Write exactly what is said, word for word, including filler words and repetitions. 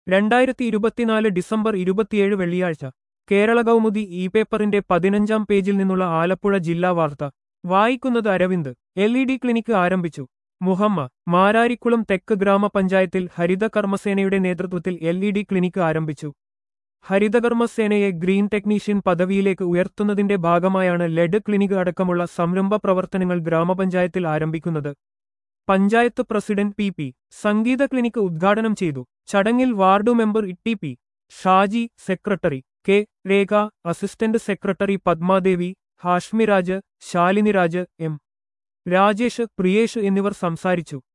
രണ്ടായിരത്തി ഇരുപത്തിനാല് ഡിസംബർ ഇരുപത്തിയേഴ് വെള്ളിയാഴ്ച കേരള കൗമുദി ഇ പേപ്പറിന്റെ പതിനഞ്ചാം പേജിൽ നിന്നുള്ള ആലപ്പുഴ ജില്ലാ വാർത്ത വായിക്കുന്നത് Aravind. L E D clinic ആരംഭിച്ചു. മുഹമ്മ മാരാരിക്കുളം തെക്ക് ഗ്രാമപഞ്ചായത്തിൽ ഹരിതകർമ്മസേനയുടെ നേതൃത്വത്തിൽ എൽ ഇ ഡി ക്ലിനിക്ക് ആരംഭിച്ചു. ഹരിതകർമ്മസേനയെ ഗ്രീൻ ടെക്നീഷ്യൻ പദവിയിലേക്ക് ഉയർത്തുന്നതിന്റെ ഭാഗമായാണ് ലെഡ് ക്ലിനിക്ക് അടക്കമുള്ള സംരംഭ പ്രവർത്തനങ്ങൾ ഗ്രാമപഞ്ചായത്തിൽ ആരംഭിക്കുന്നത്. Panchayat president P P Sangeetha clinic ഉദ്ഘാടനം ചെയ്തു. ചടങ്ങിൽ ward member E P Shaji, secretary K Rekha, assistant secretary Padmadevi, Hashmiraj, Shaliniraj, M Rajesh, Priyesh എന്നിവർ സംസാരിച്ചു.